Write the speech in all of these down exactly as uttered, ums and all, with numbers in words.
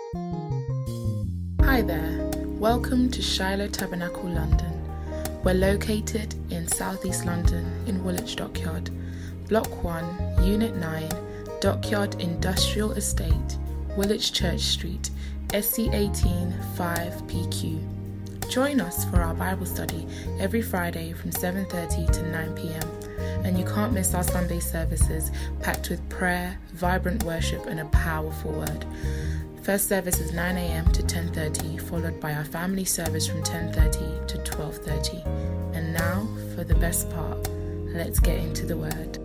Hi there, welcome to Shiloh Tabernacle London. We're located in Southeast London in Woolwich Dockyard, Block one, Unit nine, Dockyard Industrial Estate, Woolwich Church Street, S C eighteen five P Q. Join us for our Bible study every Friday from seven thirty to nine p.m. And you can't miss our Sunday services packed with prayer, vibrant worship and a powerful word. First service is nine a.m. to ten thirty, followed by our family service from ten thirty to twelve thirty. And now, for the best part, let's get into the word.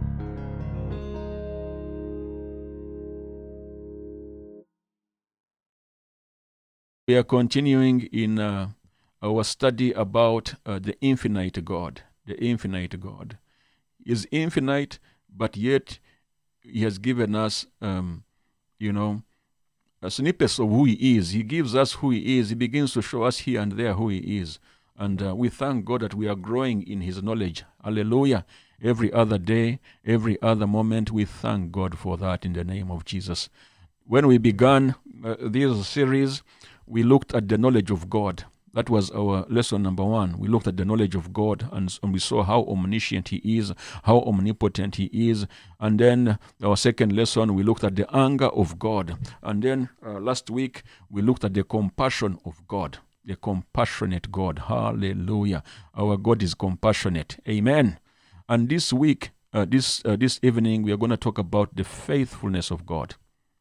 We are continuing in uh, our study about uh, the infinite God. The infinite God is infinite, but yet He has given us, um, you know, a snippets of who He is. He gives us who He is. He begins to show us here and there who He is. And uh, we thank God that we are growing in His knowledge. Hallelujah. Every other day, every other moment, we thank God for that in the name of Jesus. When we began uh, this series, we looked at the knowledge of God. That was our lesson number one. We looked at the knowledge of God and, and we saw how omniscient He is, how omnipotent He is. And then our second lesson, we looked at the anger of God. And then uh, last week, we looked at the compassion of God, the compassionate God. Hallelujah. Our God is compassionate. Amen. And this week, uh, this, uh, this evening, we are going to talk about the faithfulness of God.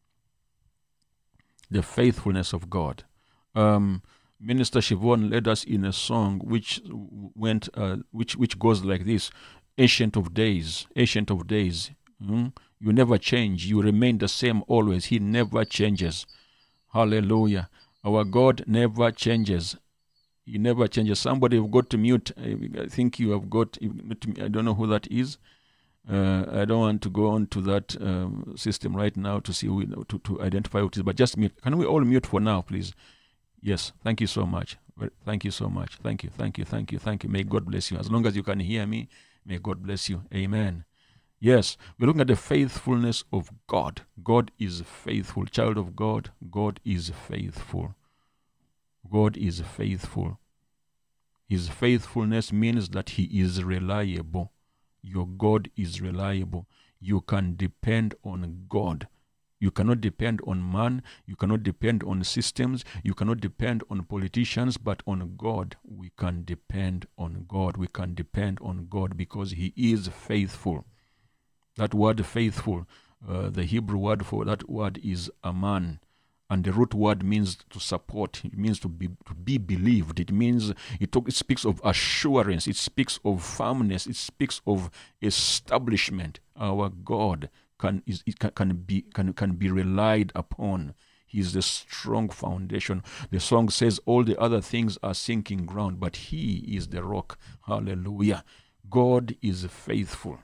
The faithfulness of God. Um, Minister Siobhan led us in a song which went, uh, which which goes like this: Ancient of Days, Ancient of Days, mm? You never change. You remain the same always. He never changes. Hallelujah. Our God never changes. He never changes. Somebody have got to mute. I think you have got. I don't know who that is. Uh, I don't want to go on to that um, system right now to see who, to to identify who it is. But just mute. Can we all mute for now, please? Yes, thank you so much. Thank you so much. Thank you, thank you, thank you, thank you. May God bless you. As long as you can hear me, may God bless you. Amen. Yes, we're looking at the faithfulness of God. God is faithful. Child of God, God is faithful. God is faithful. His faithfulness means that He is reliable. Your God is reliable. You can depend on God. You cannot depend on man. You cannot depend on systems. You cannot depend on politicians, but on God. We can depend on God. We can depend on God because He is faithful. That word faithful, uh, the Hebrew word for that word is aman. And the root word means to support. It means to be to be believed. It means, it, talk, it speaks of assurance. It speaks of firmness. It speaks of establishment. Our God Can, is, it can, can be can, can be relied upon. He is the strong foundation. The song says all the other things are sinking ground, but He is the rock. Hallelujah. God is faithful.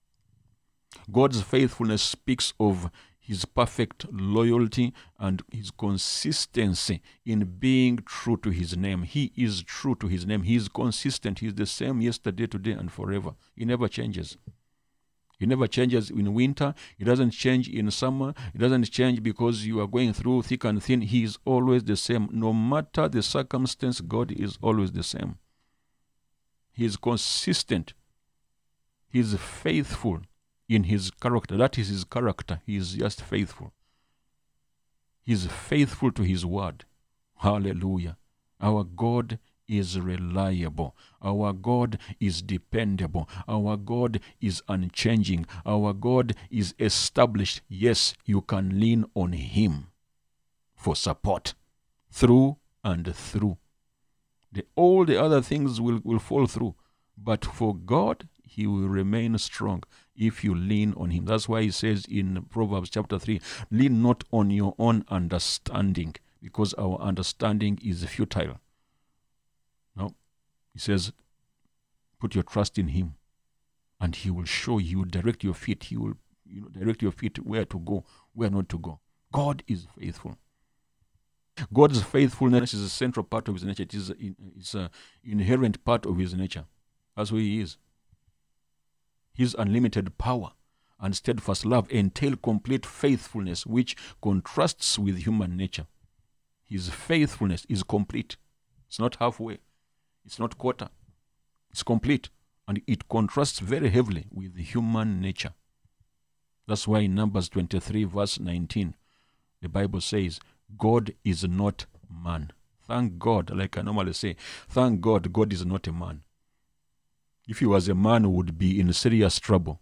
God's faithfulness speaks of His perfect loyalty and His consistency in being true to His name. He is true to His name. He is consistent. He is the same yesterday, today, and forever. He never changes. He never changes in winter. He doesn't change in summer. He doesn't change because you are going through thick and thin. He is always the same. No matter the circumstance, God is always the same. He is consistent. He is faithful in His character. That is His character. He is just faithful. He is faithful to His word. Hallelujah. Our God is reliable. Our God is dependable. Our God is unchanging. Our God is established. Yes, you can lean on Him for support through and through. The, all the other things will, will fall through. But for God, He will remain strong if you lean on Him. That's why He says in Proverbs chapter three, lean not on your own understanding, because our understanding is futile. No, He says, put your trust in Him, and He will show you, direct your feet. He will, you know, direct your feet where to go, where not to go. God is faithful. God's faithfulness is a central part of His nature. It is it's an inherent part of His nature. That's who He is. His unlimited power and steadfast love entail complete faithfulness, which contrasts with human nature. His faithfulness is complete. It's not halfway. It's not quarter. It's complete. And it contrasts very heavily with human nature. That's why in Numbers twenty-three, verse nineteen, the Bible says, God is not man. Thank God, like I normally say, thank God, God is not a man. If he was a man, he would be in serious trouble.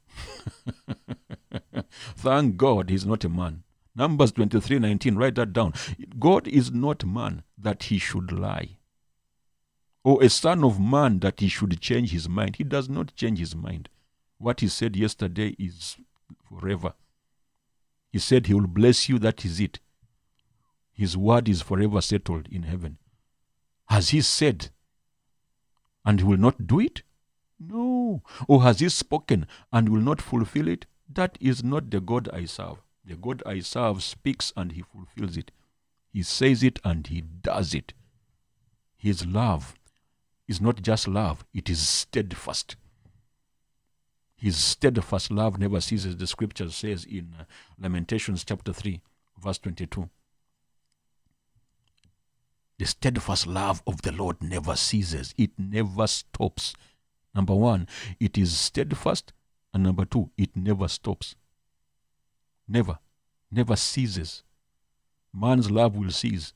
Thank God he's not a man. Numbers twenty-three nineteen, write that down. God is not man that he should lie, or a son of man that he should change his mind. He does not change his mind. What he said yesterday is forever. He said he will bless you, that is it. His word is forever settled in heaven. Has he said and he will not do it? No. Or has he spoken and will not fulfill it? That is not the God I serve. The God I serve speaks and he fulfills it. He says it and he does it. His love is not just love, it is steadfast. His steadfast love never ceases, the scripture says in uh, Lamentations chapter three, verse twenty-two. The steadfast love of the Lord never ceases. It never stops. Number one, it is steadfast. And number two, it never stops. Never. Never ceases. Man's love will cease.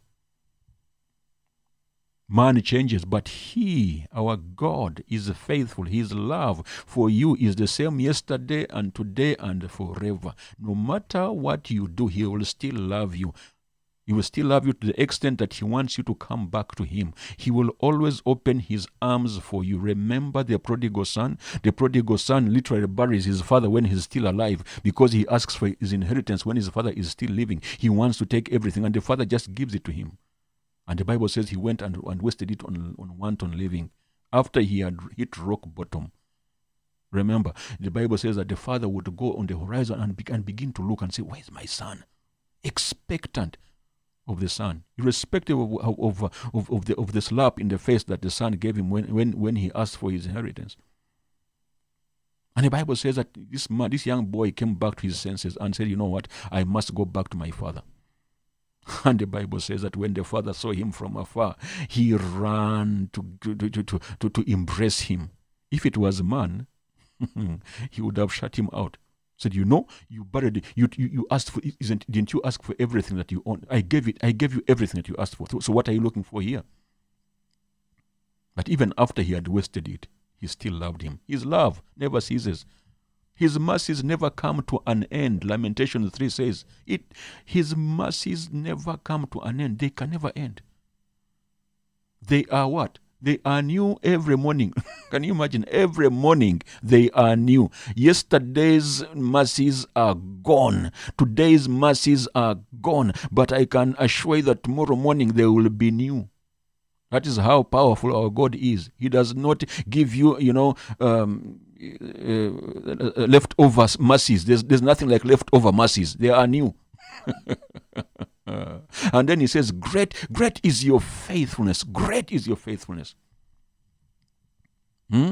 Man changes, but he, our God, is faithful. His love for you is the same yesterday and today and forever. No matter what you do, he will still love you. He will still love you to the extent that he wants you to come back to him. He will always open his arms for you. Remember the prodigal son? The prodigal son literally buries his father when he's still alive because he asks for his inheritance when his father is still living. He wants to take everything and the father just gives it to him. And the Bible says he went and, and wasted it on, on wanton living after he had hit rock bottom. Remember, the Bible says that the father would go on the horizon and, be, and begin to look and say, where is my son? Expectant of the son, irrespective of, of, of, of, the, of the slap in the face that the son gave him when, when, when he asked for his inheritance. And the Bible says that this man, this young boy came back to his senses and said, you know what, I must go back to my father. And the Bible says that when the father saw him from afar, he ran to, to, to, to, to, to embrace him. If it was a man, he would have shut him out. Said, you know, you buried it. You, you, you asked for, isn't, didn't you ask for everything that you own? I gave it. I gave you everything that you asked for. So, so what are you looking for here? But even after he had wasted it, he still loved him. His love never ceases. His mercies never come to an end. Lamentations three says, it. His mercies never come to an end. They can never end. They are what? They are new every morning. Can you imagine? Every morning they are new. Yesterday's mercies are gone. Today's mercies are gone. But I can assure you that tomorrow morning they will be new. That is how powerful our God is. He does not give you, you know, um, uh, leftover mercies. There's, there's nothing like leftover mercies. They are new. And then he says, great, great is your faithfulness. Great is your faithfulness. Hmm?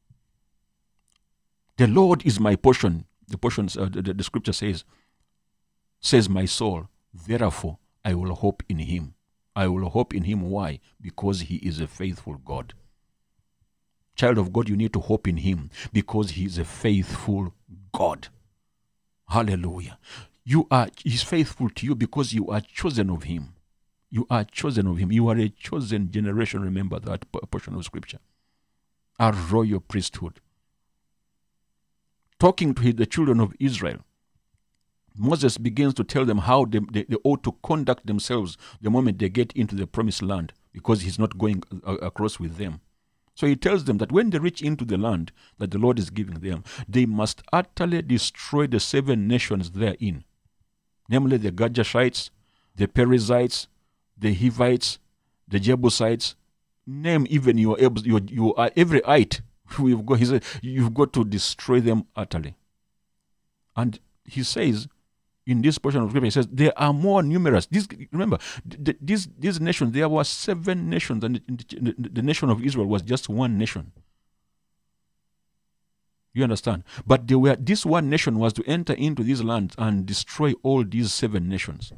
The Lord is my portion. The portion, uh, the, the scripture says, says my soul, therefore I will hope in him. I will hope in him. Why? Because he is a faithful God. Child of God, you need to hope in him because he is a faithful God. Hallelujah. You are, he's faithful to you because you are chosen of him. You are chosen of him. You are a chosen generation. Remember that portion of scripture. A royal priesthood. Talking to the children of Israel, Moses begins to tell them how they, they, they ought to conduct themselves the moment they get into the promised land because he's not going across with them. So he tells them that when they reach into the land that the Lord is giving them, they must utterly destroy the seven nations therein. Namely the Girgashites, the Perizzites, the Hivites, the Jebusites. Name even your, your, your every ite. We've got, he said, you've got to destroy them utterly. And he says, in this portion of scripture, he says, there are more numerous. These, remember, th- these, these nations, there were seven nations, and the, the, the nation of Israel was just one nation. You understand? But they were, this one nation was to enter into these lands and destroy all these seven nations.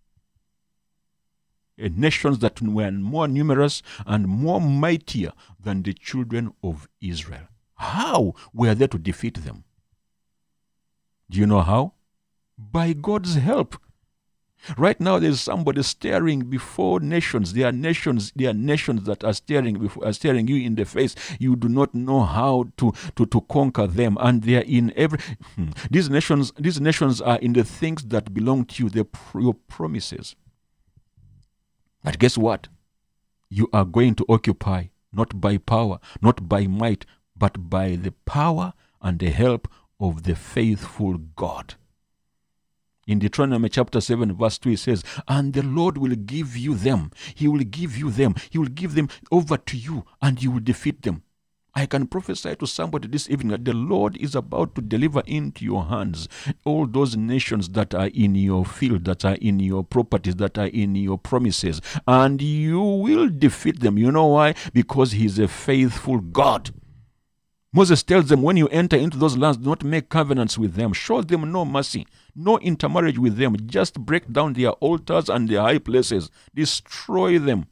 Uh, nations that were more numerous and more mightier than the children of Israel. How were they to defeat them? Do you know how? By God's help. Right now, there's somebody staring before nations. There are nations. There are nations that are staring before, are staring you in the face. You do not know how to, to, to conquer them, and they are in every. Hmm. These nations. These nations are in the things that belong to you. They're your promises. But guess what? You are going to occupy not by power, not by might, but by the power and the help of the faithful God. In Deuteronomy chapter seven, verse two, it says, and the Lord will give you them. He will give you them. He will give them over to you, and you will defeat them. I can prophesy to somebody this evening that the Lord is about to deliver into your hands all those nations that are in your field, that are in your properties, that are in your promises, and you will defeat them. You know why? Because He is a faithful God. Moses tells them, when you enter into those lands, do not make covenants with them. Show them no mercy, no intermarriage with them. Just break down their altars and their high places. Destroy them.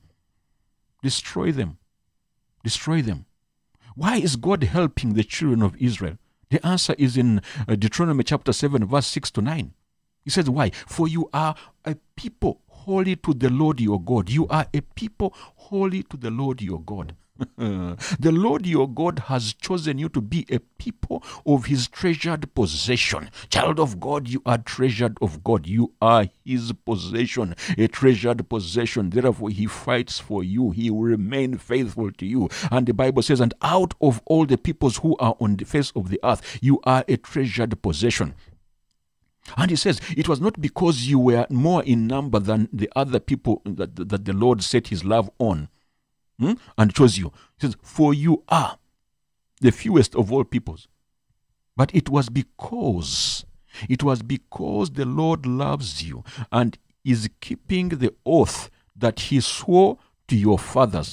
Destroy them. Destroy them. Why is God helping the children of Israel? The answer is in uh, Deuteronomy chapter seven, verse six to nine. He says, why? For you are a people holy to the Lord your God. You are a people holy to the Lord your God. The Lord your God has chosen you to be a people of His treasured possession. Child of God, you are treasured of God. You are His possession, a treasured possession. Therefore, He fights for you. He will remain faithful to you. And the Bible says, and out of all the peoples who are on the face of the earth, you are a treasured possession. And He says, it was not because you were more in number than the other people that, that the Lord set His love on. Hmm? And chose you. He says, for you are the fewest of all peoples. But it was because, it was because the Lord loves you and is keeping the oath that He swore to your fathers.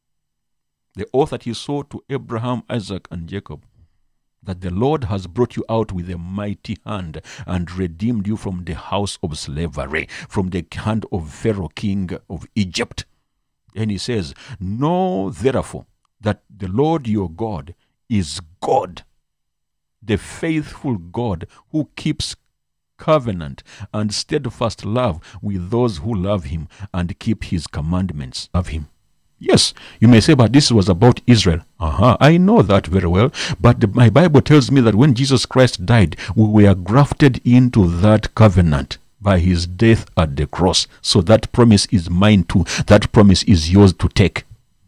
The oath that He swore to Abraham, Isaac, and Jacob. That the Lord has brought you out with a mighty hand and redeemed you from the house of slavery, from the hand of Pharaoh, king of Egypt. And He says, know therefore that the Lord your God is God, the faithful God who keeps covenant and steadfast love with those who love Him and keep His commandments of Him. Yes, you may say, but this was about Israel. Uh-huh, I know that very well. But the, my Bible tells me that when Jesus Christ died, we were grafted into that covenant by His death at the cross. So that promise is mine too. That promise is yours to take.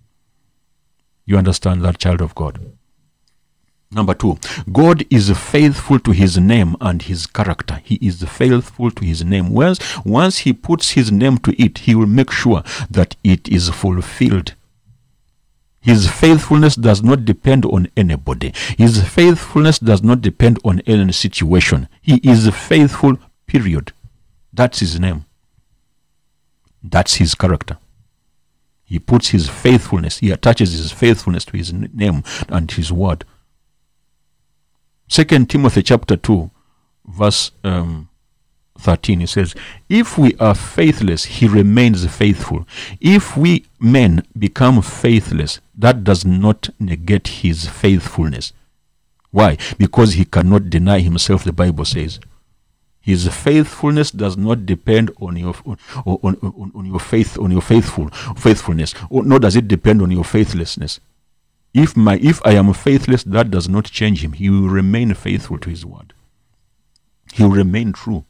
You understand that, child of God? Number two, God is faithful to His name and His character. He is faithful to His name. Once, once He puts His name to it, He will make sure that it is fulfilled. His faithfulness does not depend on anybody. His faithfulness does not depend on any situation. He is faithful, period. That's His name. That's His character. He puts His faithfulness, He attaches His faithfulness to His name and His word. Second Timothy chapter two, verse um, thirteen, it says, if we are faithless, He remains faithful. If we men become faithless, that does not negate His faithfulness. Why? Because He cannot deny Himself, the Bible says. His faithfulness does not depend on your on, on, on, on your faith, on your faithful faithfulness, or nor does it depend on your faithlessness. If my if I am faithless, that does not change Him. He will remain faithful to His word. He will remain true.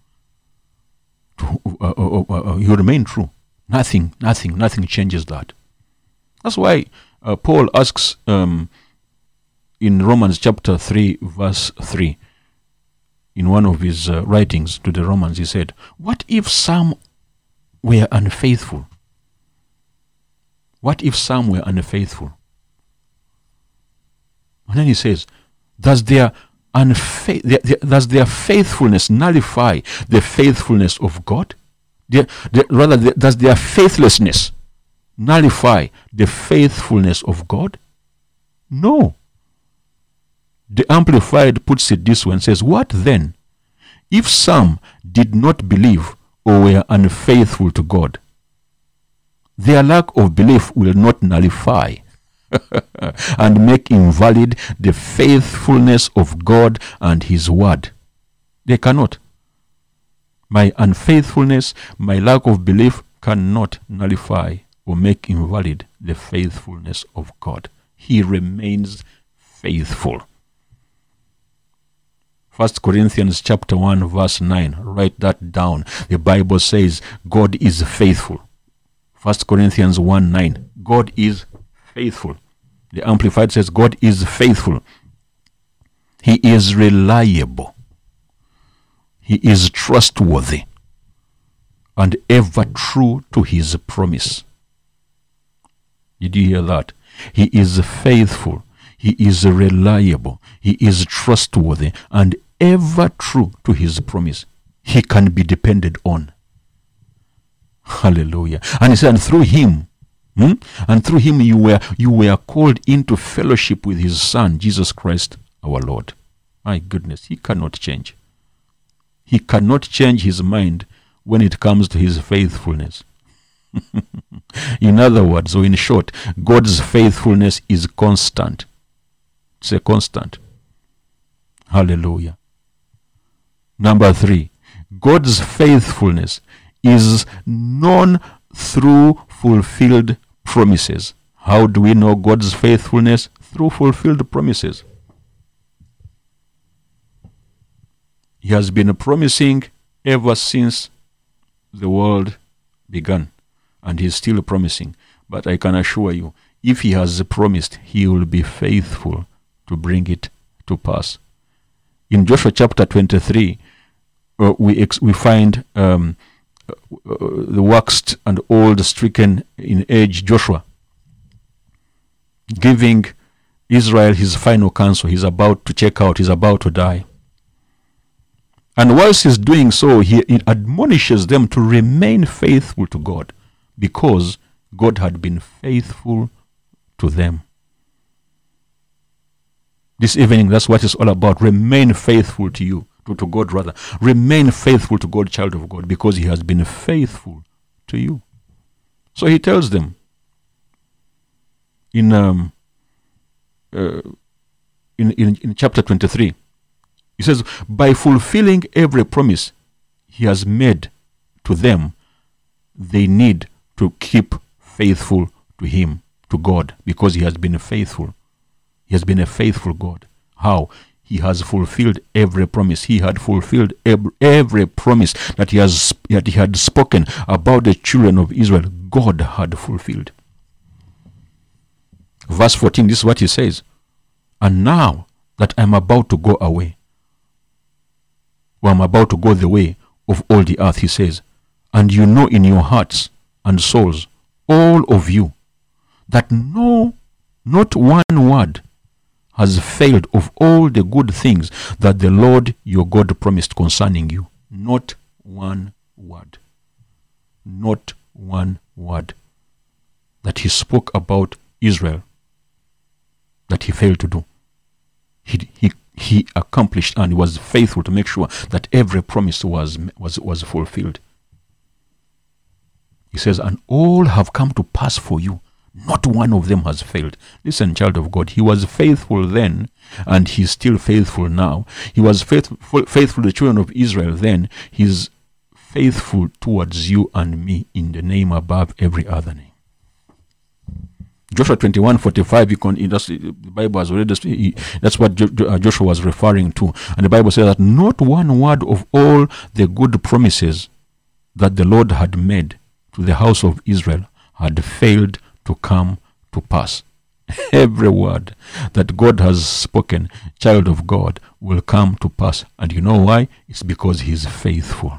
To, uh, uh, uh, uh, he will remain true. Nothing, nothing, nothing changes that. That's why uh, Paul asks um, in Romans chapter three, verse three. In one of his uh, writings to the Romans, he said, what if some were unfaithful? What if some were unfaithful? And then he says, does their, unfa- their, their, does their faithfulness nullify the faithfulness of God? Their, their, rather, their, does their faithlessness nullify the faithfulness of God? No. The Amplified puts it this way and says, what then? If some did not believe or were unfaithful to God, their lack of belief will not nullify and make invalid the faithfulness of God and his word. They cannot. My unfaithfulness, my lack of belief cannot nullify or make invalid the faithfulness of God. He remains faithful. First Corinthians chapter one verse nine. Write that down. The Bible says God is faithful. First Corinthians one nine. God is faithful. The Amplified says God is faithful. He is reliable. He is trustworthy and ever true to his promise. Did you hear that? He is faithful. He is reliable. He is trustworthy and ever true to his promise. He can be depended on. Hallelujah. And he said, and through him, hmm? and through him you were you were called into fellowship with his Son, Jesus Christ, our Lord. My goodness, he cannot change. He cannot change his mind when it comes to his faithfulness. In other words, or in short, God's faithfulness is constant. It's a constant. Hallelujah. Number three, God's faithfulness is known through fulfilled promises. How do we know God's faithfulness? Through fulfilled promises. He has been promising ever since the world began, and he is still promising. But I can assure you, if he has promised, he will be faithful to bring it to pass. In Joshua chapter twenty-three, uh, we ex- we find um, uh, the waxed and old, stricken in age Joshua giving Israel his final counsel. He's about to check out. He's about to die. And whilst he's doing so, he admonishes them to remain faithful to God because God had been faithful to them. This evening, that's what it's all about. Remain faithful to you, to, to God rather. Remain faithful to God, child of God, because he has been faithful to you. So he tells them in um, uh, in, in, in chapter twenty-three, he says, by fulfilling every promise he has made to them, they need to keep faithful to him, to God, because he has been faithful. He has been a faithful God. How? He has fulfilled every promise. He had fulfilled every, every promise that he has that he had spoken about the children of Israel. God had fulfilled. Verse fourteen, this is what he says. And now that I'm about to go away, or I'm about to go the way of all the earth, he says, and you know in your hearts and souls, all of you, that no, not one word has failed of all the good things that the Lord your God promised concerning you. Not one word. Not one word that he spoke about Israel that he failed to do. He he he accomplished and was faithful to make sure that every promise was was was fulfilled. He says, and all have come to pass for you. Not one of them has failed. Listen, child of God, he was faithful then, and he's still faithful now. He was faithful, faithful to the children of Israel then. He's faithful towards you and me in the name above every other name. Joshua twenty-one forty-five, you can, the Bible has already, that's what Joshua was referring to. And the Bible says that not one word of all the good promises that the Lord had made to the house of Israel had failed to come to pass. Every word that God has spoken, child of God, will come to pass. And you know why? It's because he is faithful.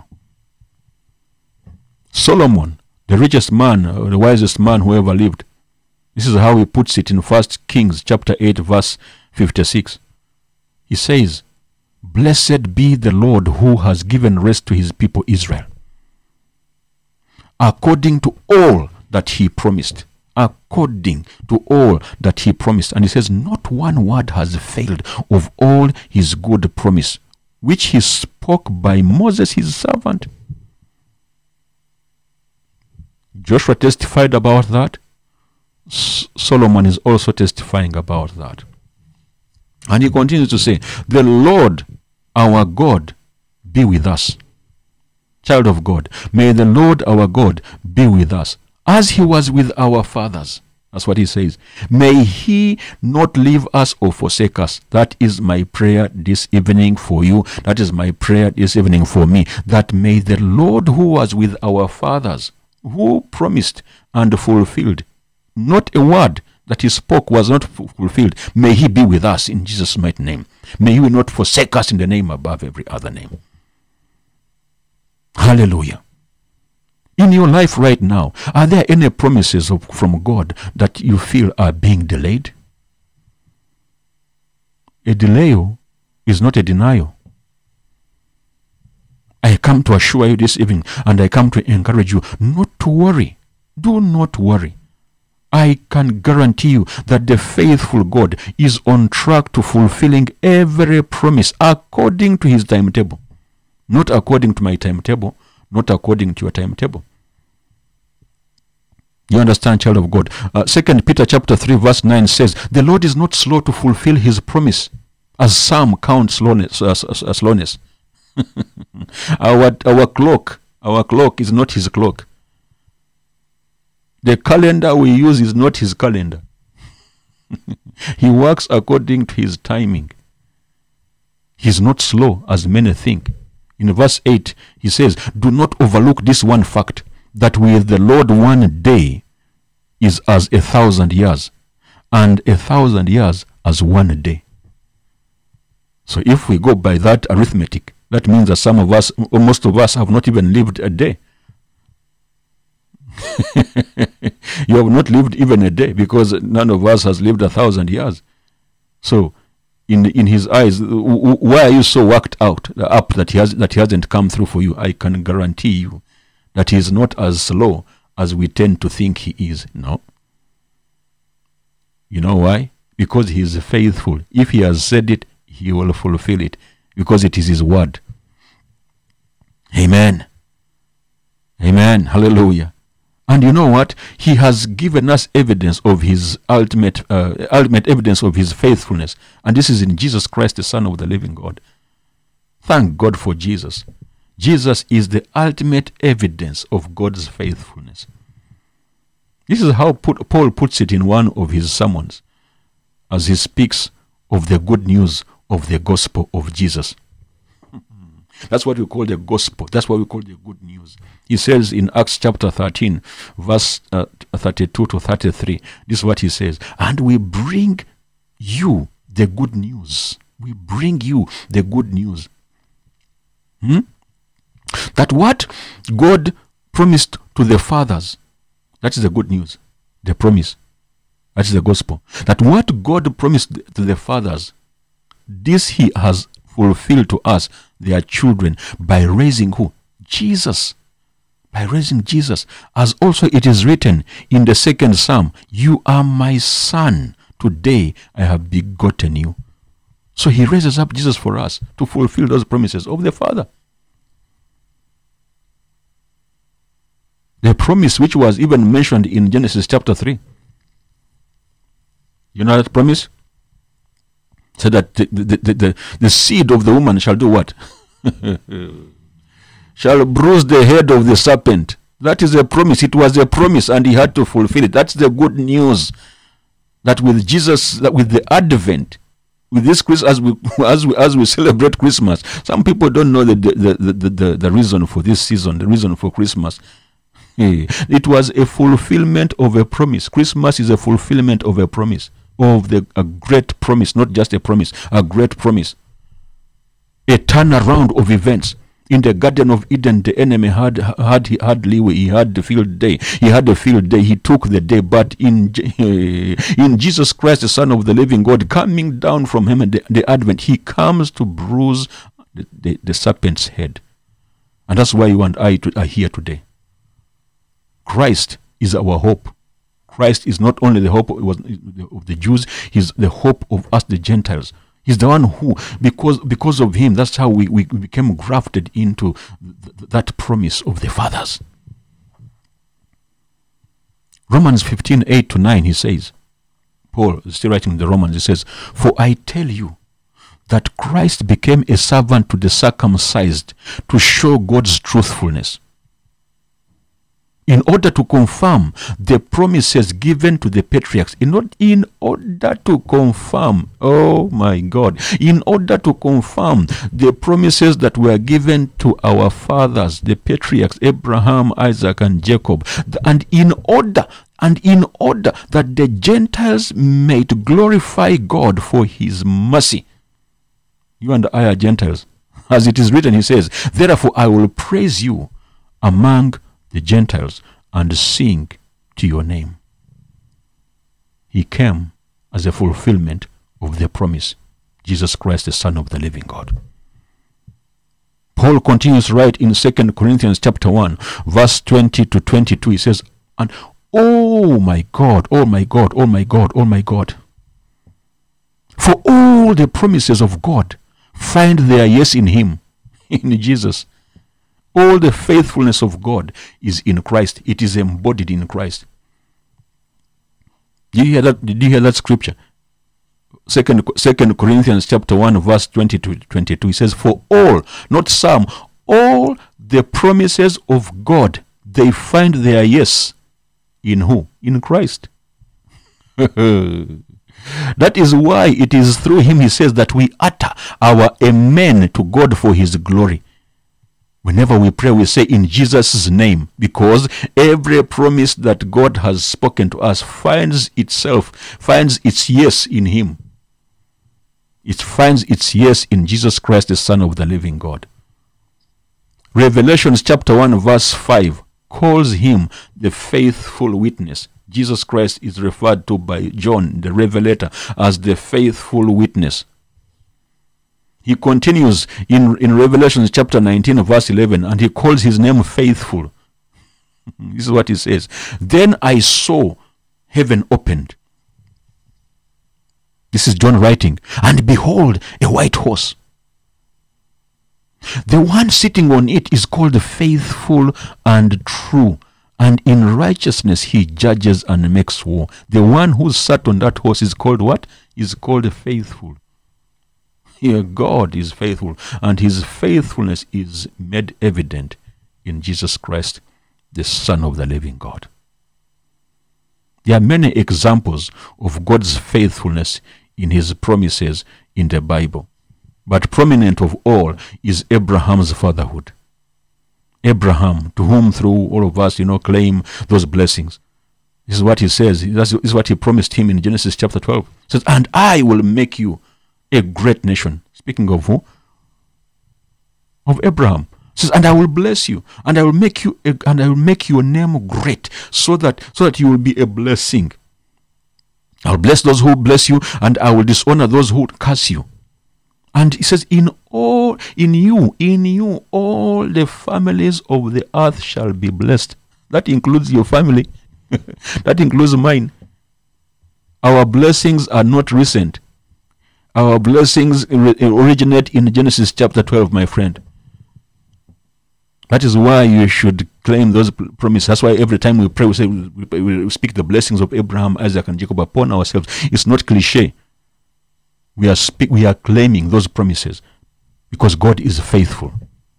Solomon, the richest man, or the wisest man who ever lived, this is how he puts it in First Kings chapter eight, verse fifty-six. He says, blessed be the Lord who has given rest to his people Israel, according to all that he promised. according to all that he promised. And he says, not one word has failed of all his good promise, which he spoke by Moses his servant. Joshua testified about that. S- Solomon is also testifying about that. And he continues to say, the Lord our God be with us. Child of God, may the Lord our God be with us, as he was with our fathers. That's what he says. May he not leave us or forsake us. That is my prayer this evening for you. That is my prayer this evening for me. That may the Lord who was with our fathers, who promised and fulfilled, not a word that he spoke was not fulfilled, may he be with us in Jesus' mighty name. May he not forsake us in the name above every other name. Hallelujah. In your life right now, are there any promises of, from God that you feel are being delayed? A delay is not a denial. I come to assure you this evening, and I come to encourage you not to worry. Do not worry. I can guarantee you that the faithful God is on track to fulfilling every promise according to his timetable. Not according to my timetable, not according to your timetable. You understand, child of God? Uh, Second Peter chapter three verse nine says, the Lord is not slow to fulfill his promise, as some count slowness. As, as, as slowness. our, our clock, our clock is not his clock. The calendar we use is not his calendar. He works according to his timing. He's not slow as many think. In verse eight, he says, do not overlook this one fact, that with the Lord one day is as a thousand years, and a thousand years as one day. So if we go by that arithmetic, that means that some of us, or most of us, have not even lived a day. You have not lived even a day, because none of us has lived a thousand years. So in in his eyes, why are you so worked out up that he has that he hasn't come through for you? I can guarantee you that he is not as slow as we tend to think he is. No. You know why? Because he is faithful. If he has said it, he will fulfill it, because it is his word. Amen. Amen. Hallelujah. And you know what? He has given us evidence of his ultimate, uh, ultimate evidence of his faithfulness. And this is in Jesus Christ, the Son of the living God. Thank God for Jesus. Jesus is the ultimate evidence of God's faithfulness. This is how put, Paul puts it in one of his sermons, as he speaks of the good news of the gospel of Jesus. That's what we call the gospel. That's what we call the good news. He says in Acts chapter thirteen, verse uh, thirty-two to thirty-three, this is what he says. And we bring you the good news. We bring you the good news. Hmm? That what God promised to the fathers, that is the good news, the promise. That is the gospel. That what God promised to the fathers, this he has fulfilled to us, their children, by raising who? Jesus. By raising Jesus. As also it is written in the second Psalm, you are my son. Today I have begotten you. So he raises up Jesus for us to fulfill those promises of the Father. The promise which was even mentioned in Genesis chapter three. You know that promise? So that the, the, the, the, the seed of the woman shall do what? Shall bruise the head of the serpent. That is a promise. It was a promise and he had to fulfill it. That's the good news. That with Jesus, that with the advent, with this Christmas, as we as we as we celebrate Christmas, some people don't know the the, the, the, the, the reason for this season, the reason for Christmas. It was a fulfillment of a promise. Christmas is a fulfillment of a promise. Of the a great promise, not just a promise, a great promise. A turnaround of events. In the Garden of Eden, the enemy had had he had leeway. He had the field day. He had the field day. He took the day. But in in Jesus Christ, the Son of the living God, coming down from heaven, the, the Advent, he comes to bruise the, the, the serpent's head, and that's why you and I to, are here today. Christ is our hope. Christ is not only the hope of, was of the Jews, he's the hope of us, the Gentiles. He's the one who, because because of him, that's how we, we became grafted into th- that promise of the fathers. Romans fifteen, eight to nine, he says, Paul is still writing the Romans, he says, "For I tell you that Christ became a servant to the circumcised to show God's truthfulness, in order to confirm the promises given to the patriarchs." In, not in order to confirm, oh my God, in order to confirm the promises that were given to our fathers, the patriarchs, Abraham, Isaac, and Jacob, and in order, and in order that the Gentiles might glorify God for his mercy. You and I are Gentiles. As it is written, he says, "Therefore I will praise you among the Gentiles and sing to your name." He came as a fulfillment of the promise, Jesus Christ, the Son of the living God. Paul continues right in Second Corinthians chapter one, verse twenty to twenty-two. He says, "And oh my God, oh my God, oh my God, oh my God, for all the promises of God find their yes in him," in Jesus. All the faithfulness of God is in Christ. It is embodied in Christ. Did you hear that? Did you hear that scripture? Second, Second Corinthians chapter one, verse twenty to twenty-two. It says, "For all, not some, all the promises of God, they find their yes in who? In Christ." That is why it is through him, he says, that we utter our amen to God for his glory. Whenever we pray, we say in Jesus' name, because every promise that God has spoken to us finds itself, finds its yes in him. It finds its yes in Jesus Christ, the Son of the living God. Revelation chapter one, verse five calls him the faithful witness. Jesus Christ is referred to by John, the Revelator, as the faithful witness. He continues in, in Revelation chapter nineteen, verse eleven, and he calls his name faithful. This is what he says. "Then I saw heaven opened." This is John writing. "And behold, a white horse. The one sitting on it is called faithful and true, and in righteousness he judges and makes war." The one who sat on that horse is called what? Is called faithful. Here God is faithful, and his faithfulness is made evident in Jesus Christ, the Son of the living God. There are many examples of God's faithfulness in his promises in the Bible, but prominent of all is Abraham's fatherhood. Abraham, to whom through all of us, you know, claim those blessings. This is what he says. This is what he promised him in Genesis chapter twelve. He says, "And I will make you a great nation." Speaking of who? Of Abraham. He says, "And I will bless you, and I will make you, a, and I will make your name great, so that so that you will be a blessing. I'll bless those who bless you, and I will dishonor those who curse you." And he says, "In all, in you, in you, all the families of the earth shall be blessed." That includes your family. That includes mine. Our blessings are not recent. Our blessings originate in Genesis chapter twelve, my friend. That is why you should claim those promises. That's why every time we pray, we say we speak the blessings of Abraham, Isaac, and Jacob upon ourselves. It's not cliche. We are speak, we are claiming those promises because God is faithful.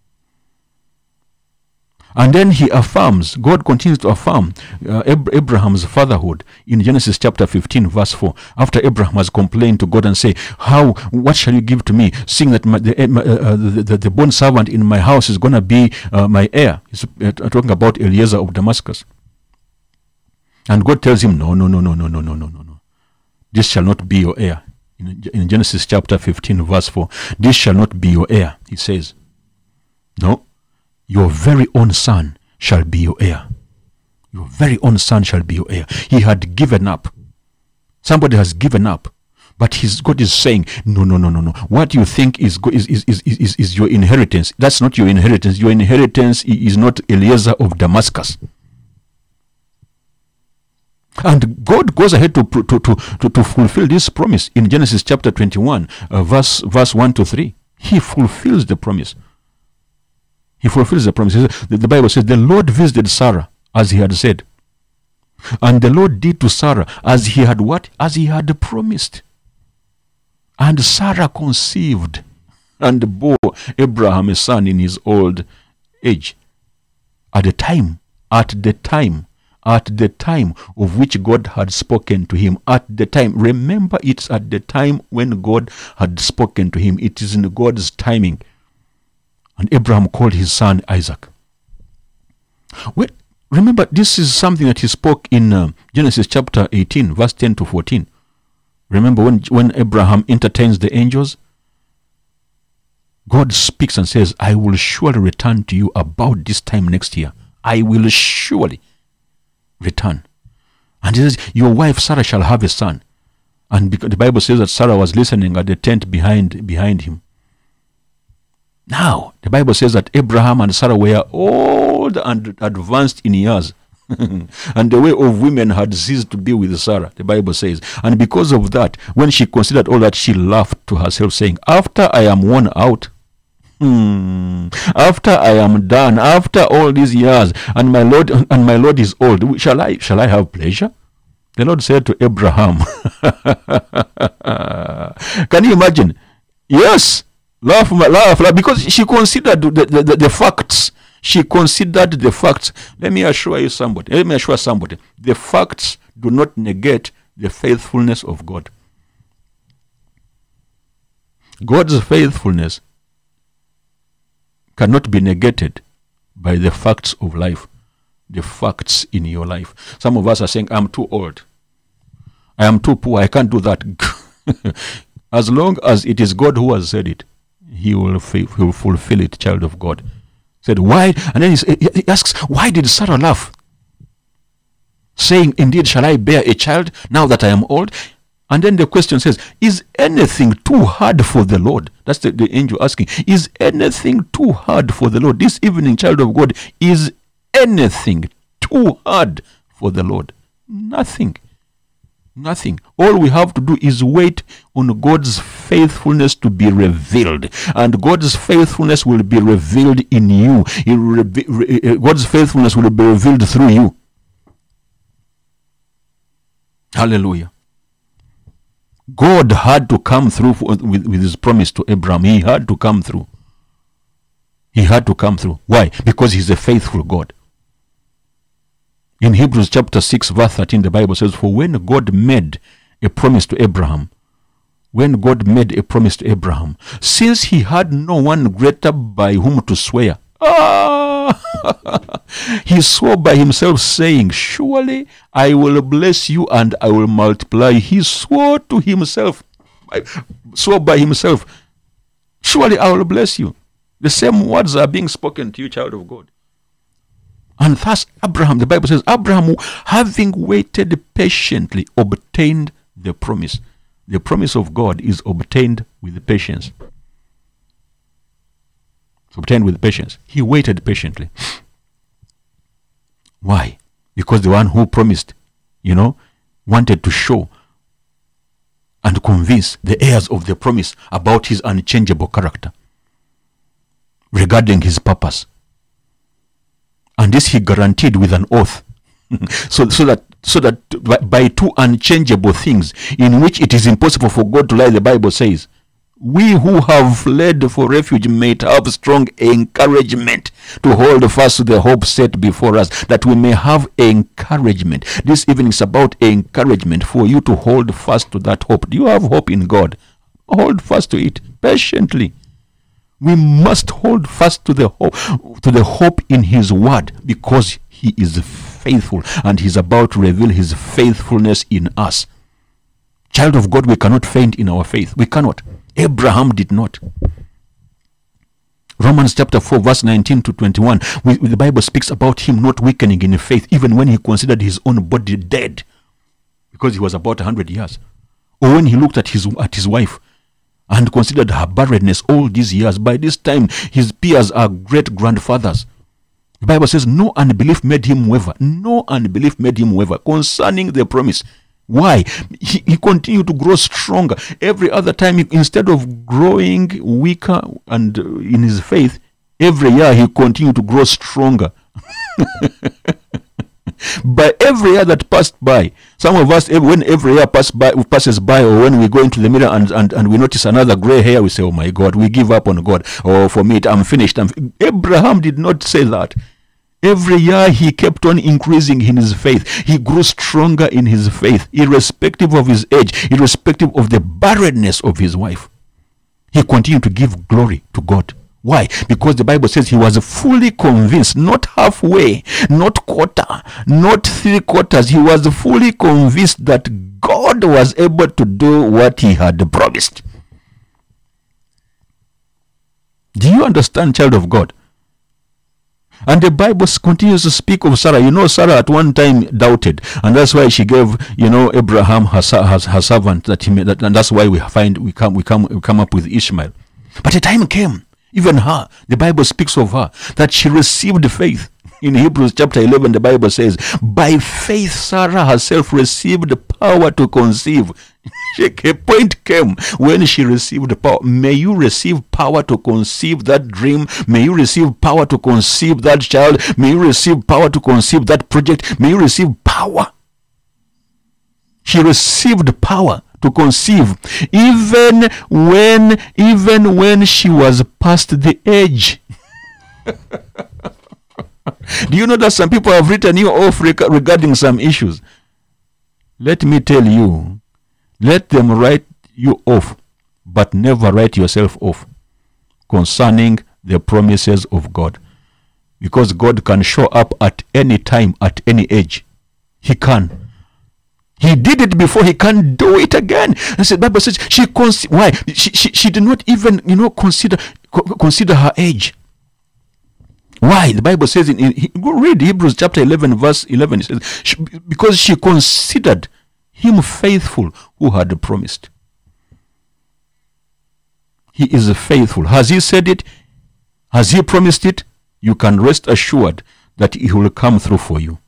And then he affirms, God continues to affirm uh, Ab- Abraham's fatherhood in Genesis chapter fifteen, verse four. After Abraham has complained to God and say, "How? What shall you give to me, seeing that my, the, uh, uh, the, the, the bond servant in my house is going to be uh, my heir?" He's uh, talking about Eliezer of Damascus. And God tells him, "No, no, no, no, no, no, no, no, no, no. This shall not be your heir." In, in Genesis chapter fifteen, verse four, "This shall not be your heir," he says. No. Your very own son shall be your heir. Your very own son shall be your heir. He had given up. Somebody has given up. But his God is saying, no, no, no, no, no. What you think is, is, is, is, is, is your inheritance. That's not your inheritance. Your inheritance is not Eliezer of Damascus. And God goes ahead to to, to, to, to fulfill this promise in Genesis chapter twenty-one, uh, verse, verse one to three. He fulfills the promise. He fulfills the promise. The, the Bible says, the Lord visited Sarah as he had said. And the Lord did to Sarah as he had what? As he had promised. And Sarah conceived and bore Abraham a son in his old age. At the time, at the time, at the time of which God had spoken to him. At the time. Remember, it's at the time when God had spoken to him. It is in God's timing. And Abraham called his son Isaac. Well, remember, this is something that he spoke in uh, Genesis chapter eighteen, verse ten to fourteen. Remember when, when Abraham entertains the angels? God speaks and says, I will surely return to you about this time next year. I will surely return. And he says, your wife Sarah shall have a son. And because the Bible says that Sarah was listening at the tent behind, behind him. Now, the Bible says that Abraham and Sarah were old and advanced in years. And the way of women had ceased to be with Sarah, the Bible says. And because of that, when she considered all that, she laughed to herself, saying, after I am worn out, hmm, after I am done, after all these years, and my Lord and my Lord is old, shall I shall I have pleasure? The Lord said to Abraham, can you imagine? Yes. Laugh, laugh, laugh, because she considered the, the, the, the facts. She considered the facts. Let me assure you somebody, let me assure somebody, the facts do not negate the faithfulness of God. God's faithfulness cannot be negated by the facts of life, the facts in your life. Some of us are saying, I'm too old. I am too poor. I can't do that. As long as it is God who has said it, he will, he will fulfill it, child of God. Said, why? And then he asks, why did Sarah laugh? Saying, indeed, shall I bear a child now that I am old? And then the question says, is anything too hard for the Lord? That's the, the angel asking. Is anything too hard for the Lord? This evening, child of God, is anything too hard for the Lord? Nothing. Nothing. All we have to do is wait on God's faithfulness to be revealed. And God's faithfulness will be revealed in you. It will re- God's faithfulness will be revealed through you. Hallelujah. God had to come through for, with, with his promise to Abraham. He had to come through. He had to come through. Why? Because he's a faithful God. In Hebrews chapter six, verse thirteen, the Bible says, for when God made a promise to Abraham, when God made a promise to Abraham, since he had no one greater by whom to swear, ah, he swore by himself, saying, surely I will bless you and I will multiply. He swore to himself, swore by himself, surely I will bless you. The same words are being spoken to you, child of God. And thus Abraham, the Bible says, Abraham, having waited patiently, obtained the promise. The promise of God is obtained with patience. It's obtained with patience. He waited patiently. Why? Because the one who promised, you know, wanted to show and convince the heirs of the promise about his unchangeable character regarding his purpose. And this he guaranteed with an oath. so, so that so that by, by two unchangeable things in which it is impossible for God to lie, the Bible says, we who have fled for refuge may have strong encouragement to hold fast to the hope set before us, that we may have encouragement. This evening is about encouragement for you to hold fast to that hope. Do you have hope in God? Hold fast to it patiently. We must hold fast to the hope, to the hope in his word, because he is faithful and he's about to reveal his faithfulness in us. Child of God, we cannot faint in our faith. We cannot. Abraham did not. Romans chapter four, verse nineteen to twenty-one, we, the Bible speaks about him not weakening in faith, even when he considered his own body dead, because he was about one hundred years. Or when he looked at his at his wife and considered her barrenness all these years. By this time, his peers are great-grandfathers. The Bible says no unbelief made him waver. No unbelief made him waver concerning the promise. Why? He, he continued to grow stronger. Every other time, he, instead of growing weaker and uh, in his faith, every year he continued to grow stronger. By every year that passed by, some of us, when every year pass by, passes by, or when we go into the mirror and, and, and we notice another gray hair, we say, oh my God, we give up on God. Or for me, I'm finished. I'm fi-. Abraham did not say that. Every year he kept on increasing in his faith. He grew stronger in his faith, irrespective of his age, irrespective of the barrenness of his wife. He continued to give glory to God. Why? Because the Bible says he was fully convinced, not halfway, not quarter, not three quarters. He was fully convinced that God was able to do what he had promised. Do you understand, child of God? And the Bible continues to speak of Sarah. You know, Sarah at one time doubted, and that's why she gave, you know, Abraham her, her, her servant. That he made, that, and that's why we find we come we come we come up with Ishmael. But the time came, even her, the Bible speaks of her, that she received faith. In Hebrews chapter eleven, the Bible says, by faith Sarah herself received the power to conceive. A point came when she received the power. May you receive power to conceive that dream. May you receive power to conceive that child. May you receive power to conceive that project. May you receive power. She received power to conceive, even when, even when she was past the age. Do you know that some people have written you off regarding some issues? Let me tell you, let them write you off, but never write yourself off concerning the promises of God. Because God can show up at any time, at any age. He can. He did it before, he can do it again. And the Bible says she cons- why? She, she she did not even, you know, consider co- consider her age. Why? The Bible says in, in go read Hebrews chapter eleven, verse eleven. It says she, because she considered him faithful who had promised. He is faithful. Has he said it? Has he promised it? You can rest assured that he will come through for you.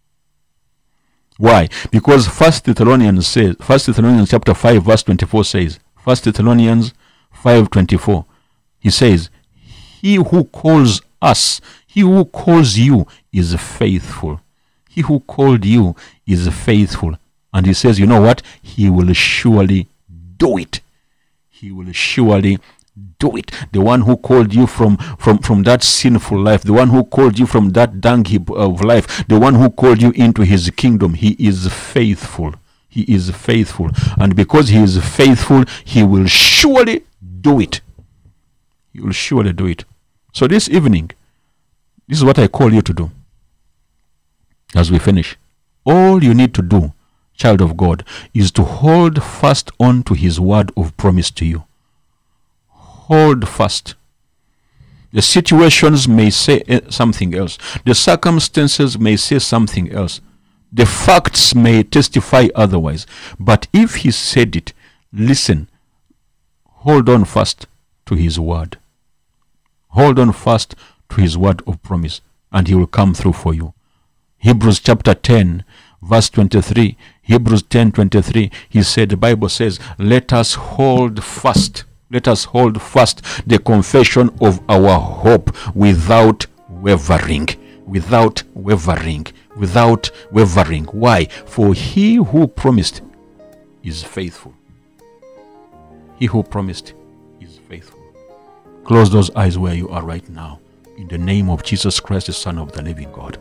Why? Because First Thessalonians says, First Thessalonians chapter five, verse twenty-four says, First Thessalonians five twenty-four, he says, he who calls us, he who calls you is faithful. He who called you is faithful. And he says, you know what? He will surely do it. He will surely do it. The one who called you from, from, from that sinful life, the one who called you from that dung heap of life, the one who called you into his kingdom, he is faithful. He is faithful. And because he is faithful, he will surely do it. He will surely do it. So this evening, this is what I call you to do. As we finish, all you need to do, child of God, is to hold fast on to his word of promise to you. Hold fast. The situations may say something else. The circumstances may say something else. The facts may testify otherwise. But if he said it, listen, hold on fast to his word. Hold on fast to his word of promise, and he will come through for you. Hebrews chapter ten, verse twenty-three. Hebrews ten twenty-three. He said, the Bible says, let us hold fast. Let us hold fast the confession of our hope without wavering. Without wavering. Without wavering. Why? For he who promised is faithful. He who promised is faithful. Close those eyes where you are right now. In the name of Jesus Christ, the Son of the living God.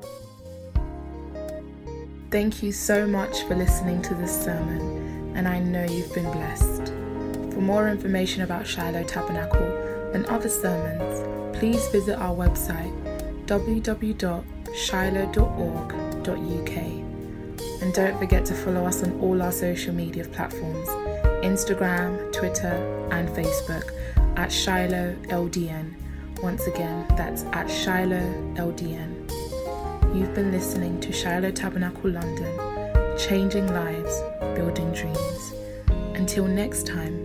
Thank you so much for listening to this sermon, and I know you've been blessed. For more information about Shiloh Tabernacle and other sermons, please visit our website w w w dot shiloh dot org dot u k. And don't forget to follow us on all our social media platforms, Instagram, Twitter and Facebook at Shiloh L D N. Once again, that's at Shiloh L D N. You've been listening to Shiloh Tabernacle London, changing lives, building dreams. Until next time,